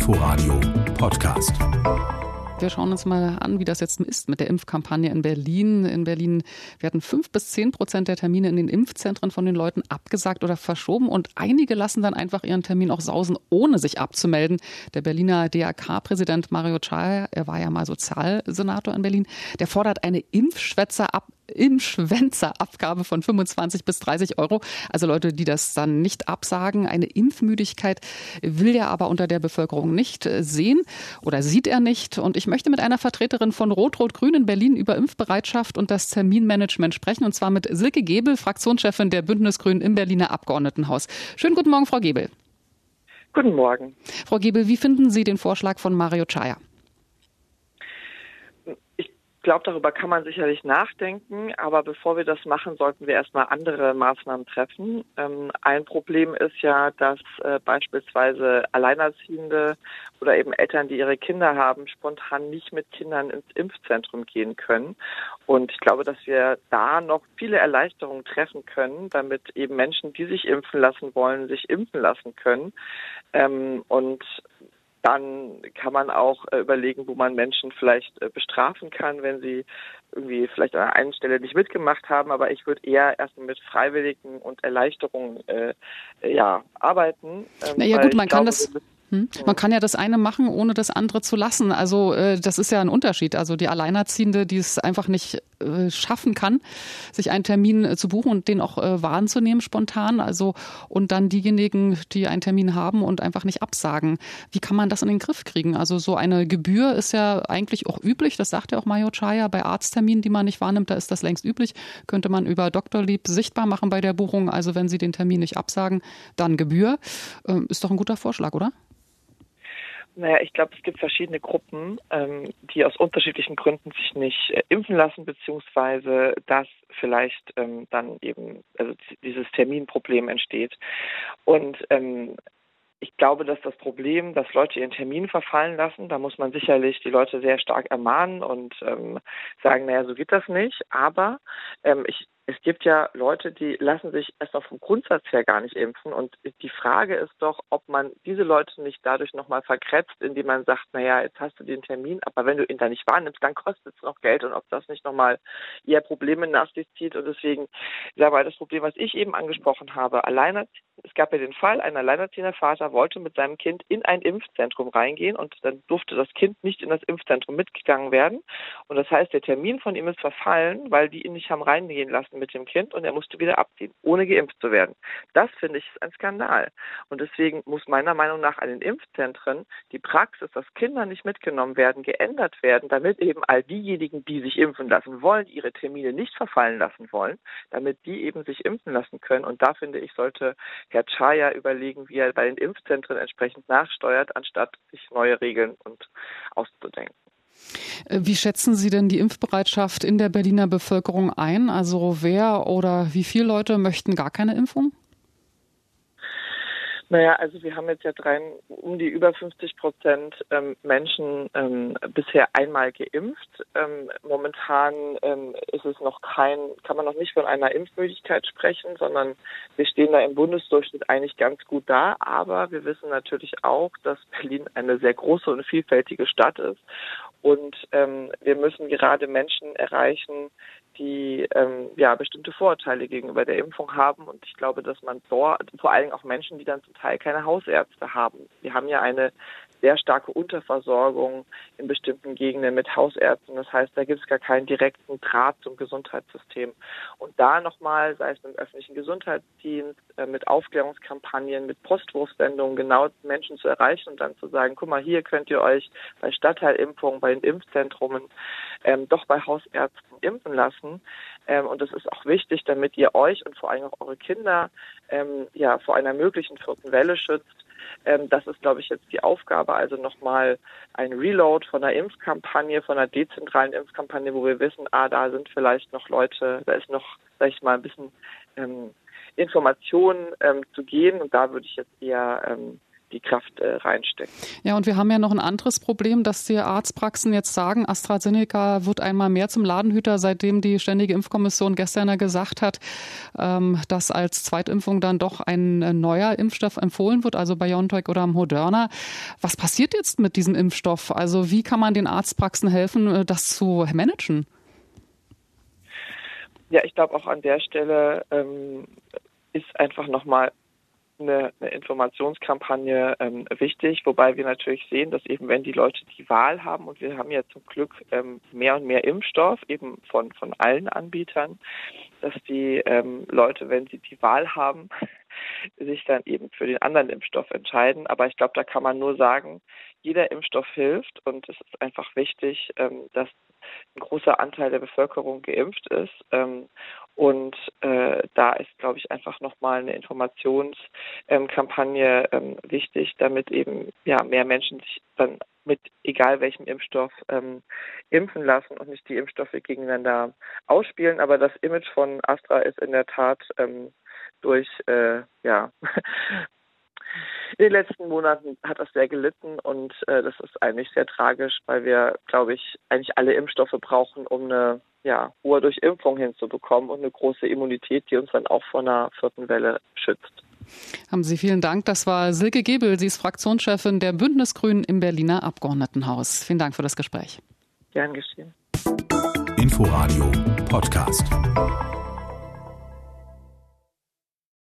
Inforadio Podcast. Wir schauen uns mal an, wie das jetzt ist mit der Impfkampagne in Berlin. In Berlin werden 5-10% der Termine in den Impfzentren von den Leuten abgesagt oder verschoben. Und einige lassen dann einfach ihren Termin auch sausen, ohne sich abzumelden. Der Berliner DRK-Präsident Mario Czaja, er war ja mal Sozialsenator in Berlin, der fordert eine Impfschwänzerabgabe von 25 bis 30 Euro. Also Leute, die das dann nicht absagen. Eine Impfmüdigkeit will er aber unter der Bevölkerung nicht sehen oder sieht er nicht. Und ich möchte mit einer Vertreterin von Rot-Rot-Grün in Berlin über Impfbereitschaft und das Terminmanagement sprechen. Und zwar mit Silke Gebel, Fraktionschefin der Bündnisgrünen im Berliner Abgeordnetenhaus. Schönen guten Morgen, Frau Gebel. Guten Morgen. Frau Gebel, wie finden Sie den Vorschlag von Mario Czaja? Ich glaube, darüber kann man sicherlich nachdenken, aber bevor wir das machen, sollten wir erstmal andere Maßnahmen treffen. Ein Problem ist ja, dass beispielsweise Alleinerziehende oder eben Eltern, die ihre Kinder haben, spontan nicht mit Kindern ins Impfzentrum gehen können. Und ich glaube, dass wir da noch viele Erleichterungen treffen können, damit eben Menschen, die sich impfen lassen wollen, sich impfen lassen können. Und dann kann man auch überlegen, wo man Menschen vielleicht bestrafen kann, wenn sie irgendwie vielleicht an einer Stelle nicht mitgemacht haben. Aber ich würde eher erstmal mit Freiwilligen und Erleichterungen arbeiten. Naja gut, man kann ja das eine machen, ohne das andere zu lassen. Also das ist ja ein Unterschied. Also die Alleinerziehende, die es einfach nicht schaffen kann, sich einen Termin zu buchen und den auch wahrzunehmen spontan. Also und dann diejenigen, die einen Termin haben und einfach nicht absagen. Wie kann man das in den Griff kriegen? Also so eine Gebühr ist ja eigentlich auch üblich. Das sagt ja auch Mario Czaja. Bei Arztterminen, die man nicht wahrnimmt, da ist das längst üblich. Könnte man über Doktorlieb sichtbar machen bei der Buchung. Also wenn Sie den Termin nicht absagen, dann Gebühr. Ist doch ein guter Vorschlag, oder? Naja, ich glaube, es gibt verschiedene Gruppen, die aus unterschiedlichen Gründen sich nicht impfen lassen, beziehungsweise dass vielleicht dann eben dieses Terminproblem entsteht. Und ich glaube, dass das Problem, dass Leute ihren Termin verfallen lassen, da muss man sicherlich die Leute sehr stark ermahnen und sagen, naja, so geht das nicht. Aber es gibt ja Leute, die lassen sich erst mal vom Grundsatz her gar nicht impfen. Und die Frage ist doch, ob man diese Leute nicht dadurch nochmal verkretzt, indem man sagt, naja, jetzt hast du den Termin, aber wenn du ihn da nicht wahrnimmst, dann kostet es noch Geld. Und ob das nicht nochmal eher Probleme nach sich zieht. Und deswegen, ja, weil das Problem, was ich eben angesprochen habe, es gab ja den Fall, ein alleinerziehender Vater wollte mit seinem Kind in ein Impfzentrum reingehen und dann durfte das Kind nicht in das Impfzentrum mitgegangen werden. Und das heißt, der Termin von ihm ist verfallen, weil die ihn nicht haben reingehen lassen mit dem Kind und er musste wieder abziehen, ohne geimpft zu werden. Das, finde ich, ist ein Skandal. Und deswegen muss meiner Meinung nach an den Impfzentren die Praxis, dass Kinder nicht mitgenommen werden, geändert werden, damit eben all diejenigen, die sich impfen lassen wollen, ihre Termine nicht verfallen lassen wollen, damit die eben sich impfen lassen können. Und da, finde ich, sollte Herr Czaja überlegen, wie er bei den Impfzentren entsprechend nachsteuert, anstatt sich neue Regeln und auszudenken. Wie schätzen Sie denn die Impfbereitschaft in der Berliner Bevölkerung ein? Also wer oder wie viele Leute möchten gar keine Impfung? Naja, also wir haben jetzt ja um die über 50% Menschen bisher einmal geimpft. Momentan ist es kann man noch nicht von einer Impfmüdigkeit sprechen, sondern wir stehen da im Bundesdurchschnitt eigentlich ganz gut da. Aber wir wissen natürlich auch, dass Berlin eine sehr große und vielfältige Stadt ist. Und wir müssen gerade Menschen erreichen, die bestimmte Vorurteile gegenüber der Impfung haben. Und ich glaube, dass man dort, vor allem auch Menschen, die dann zum Teil keine Hausärzte haben. Wir haben ja eine sehr starke Unterversorgung in bestimmten Gegenden mit Hausärzten. Das heißt, da gibt es gar keinen direkten Draht zum Gesundheitssystem. Und da nochmal, sei es mit dem öffentlichen Gesundheitsdienst, mit Aufklärungskampagnen, mit Postwurfsendungen, genau Menschen zu erreichen und dann zu sagen, guck mal, hier könnt ihr euch bei Stadteilimpfungen, bei den Impfzentren, doch bei Hausärzten impfen lassen. Und das ist auch wichtig, damit ihr euch und vor allem auch eure Kinder vor einer möglichen vierten Welle schützt. Das ist, glaube ich, jetzt die Aufgabe, also nochmal ein Reload von einer Impfkampagne, von einer dezentralen Impfkampagne, wo wir wissen, da sind vielleicht noch Leute, da ist noch, sag ich mal, ein bisschen Informationen zu gehen und da würde ich jetzt eher die Kraft reinstecken. Ja, und wir haben ja noch ein anderes Problem, dass die Arztpraxen jetzt sagen, AstraZeneca wird einmal mehr zum Ladenhüter, seitdem die Ständige Impfkommission gestern ja gesagt hat, dass als Zweitimpfung dann doch ein neuer Impfstoff empfohlen wird, also BioNTech oder Moderna. Was passiert jetzt mit diesem Impfstoff? Also wie kann man den Arztpraxen helfen, das zu managen? Ja, ich glaube auch an der Stelle ist einfach nochmal eine Informationskampagne wichtig, wobei wir natürlich sehen, dass eben wenn die Leute die Wahl haben, und wir haben ja zum Glück mehr und mehr Impfstoff eben von allen Anbietern, dass die Leute, wenn sie die Wahl haben, sich dann eben für den anderen Impfstoff entscheiden. Aber ich glaube, da kann man nur sagen, jeder Impfstoff hilft, und es ist einfach wichtig, dass ein großer Anteil der Bevölkerung geimpft ist. Und da ist, glaube ich, einfach nochmal eine Informationskampagne wichtig, damit eben mehr Menschen sich dann mit egal welchem Impfstoff impfen lassen und nicht die Impfstoffe gegeneinander ausspielen. Aber das Image von Astra ist in der Tat durch in den letzten Monaten hat das sehr gelitten, und das ist eigentlich sehr tragisch, weil wir, glaube ich, eigentlich alle Impfstoffe brauchen, um eine hohe Durchimpfung hinzubekommen und eine große Immunität, die uns dann auch vor einer 4. Welle schützt. Haben Sie vielen Dank. Das war Silke Gebel. Sie ist Fraktionschefin der Bündnisgrünen im Berliner Abgeordnetenhaus. Vielen Dank für das Gespräch. Gern geschehen. Inforadio Podcast.